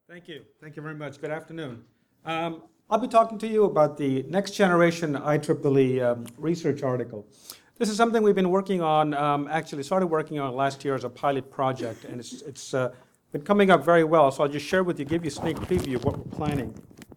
Thank you. Thank you very much. Good afternoon. I'll be talking to you about the next generation IEEE research article. This is something we've been working on, actually started working on last year as a pilot project, and it's been coming up very well. So I'll just share with you, give you a sneak preview of what we're planning.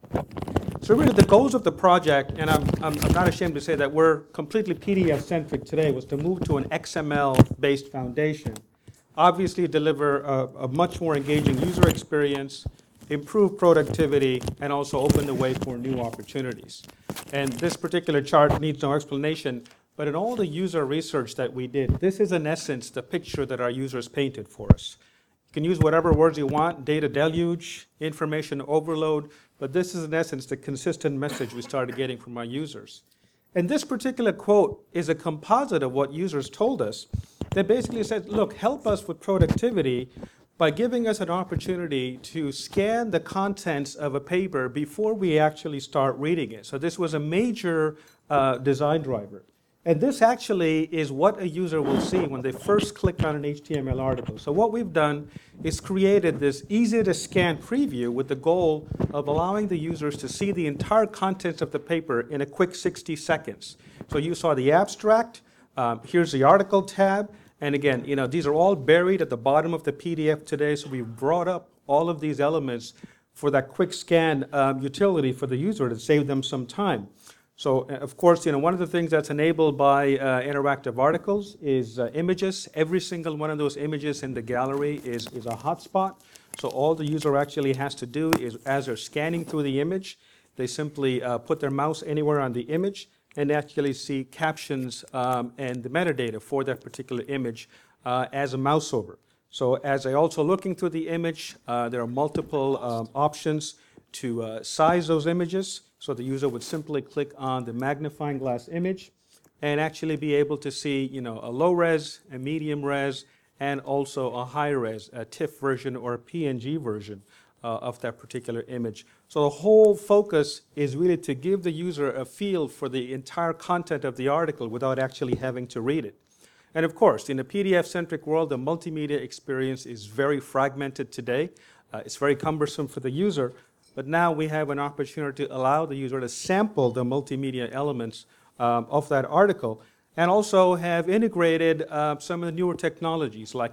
So really the goals of the project, and I'm not ashamed to say that we're completely PDF-centric today, was to move to an XML-based foundation. Obviously deliver a much more engaging user experience, improve productivity, and also open the way for new opportunities. And this particular chart needs no explanation, but in all the user research that we did, this is in essence the picture that our users painted for us. You can use whatever words you want, data deluge, information overload, but this is in essence the consistent message we started getting from our users. And this particular quote is a composite of what users told us. They basically said, look, help us with productivity by giving us an opportunity to scan the contents of a paper before we actually start reading it. So this was a major design driver. And this actually is what a user will see when they first click on an HTML article. So what we've done is created this easy-to-scan preview with the goal of allowing the users to see the entire contents of the paper in a quick 60 seconds. So you saw the abstract, here's the article tab, and again, these are all buried at the bottom of the PDF today, so we've brought up all of these elements for that quick scan utility for the user to save them some time. So, of course, one of the things that's enabled by interactive articles is images. Every single one of those images in the gallery is a hotspot. So all the user actually has to do is, as they're scanning through the image, they simply put their mouse anywhere on the image and actually see captions and the metadata for that particular image as a mouse over. So as they're also looking through the image, there are multiple options to size those images. So the user would simply click on the magnifying glass image and actually be able to see, a low res, a medium res, and also a high res, a TIFF version or a PNG version of that particular image. So the whole focus is really to give the user a feel for the entire content of the article without actually having to read it. And of course, in a PDF-centric world, the multimedia experience is very fragmented today. It's very cumbersome for the user. But now we have an opportunity to allow the user to sample the multimedia elements of that article and also have integrated some of the newer technologies like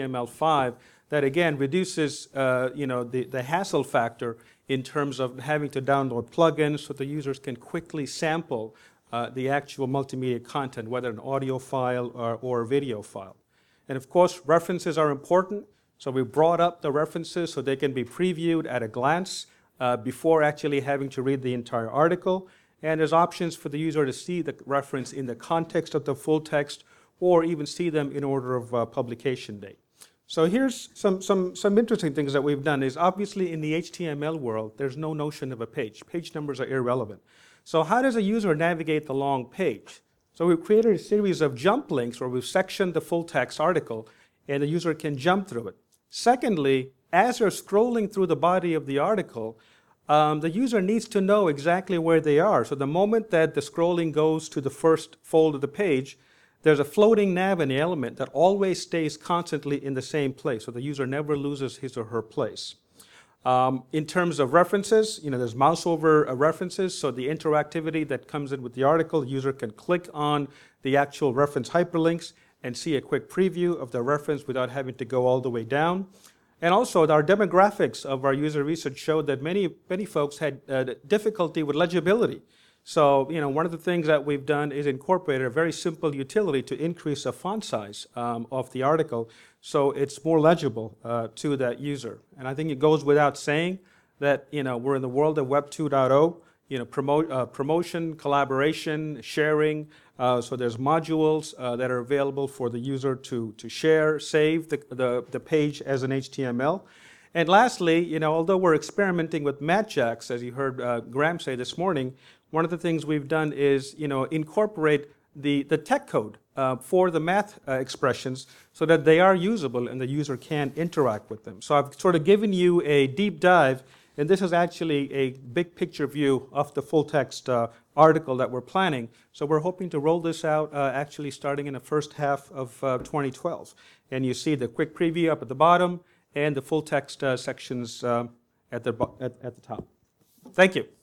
HTML5 that again reduces the hassle factor in terms of having to download plugins so the users can quickly sample the actual multimedia content, whether an audio file or a video file. And of course, references are important. So we brought up the references so they can be previewed at a glance before actually having to read the entire article. And there's options for the user to see the reference in the context of the full text or even see them in order of publication date. So here's some interesting things that we've done is obviously in the HTML world, there's no notion of a page. Page numbers are irrelevant. So how does a user navigate the long page? So we've created a series of jump links where we've sectioned the full text article and the user can jump through it. Secondly, as they're scrolling through the body of the article, the user needs to know exactly where they are. So the moment that the scrolling goes to the first fold of the page, there's a floating nav in the element that always stays constantly in the same place. So the user never loses his or her place. In terms of references, there's mouse over references. So the interactivity that comes in with the article, the user can click on the actual reference hyperlinks and see a quick preview of the reference without having to go all the way down. And also, our demographics of our user research showed that many folks had difficulty with legibility. So, one of the things that we've done is incorporated a very simple utility to increase the font size of the article so it's more legible to that user. And I think it goes without saying that, we're in the world of Web 2.0. Promotion, collaboration, sharing. So there's modules that are available for the user to share, save the page as an HTML. And lastly, although we're experimenting with MatJax, as you heard Graham say this morning, one of the things we've done is, incorporate the tech code for the math expressions so that they are usable and the user can interact with them. So I've sort of given you a deep dive. And this is actually a big picture view of the full text article that we're planning. So we're hoping to roll this out actually starting in the first half of 2012. And you see the quick preview up at the bottom and the full text sections at the top. Thank you.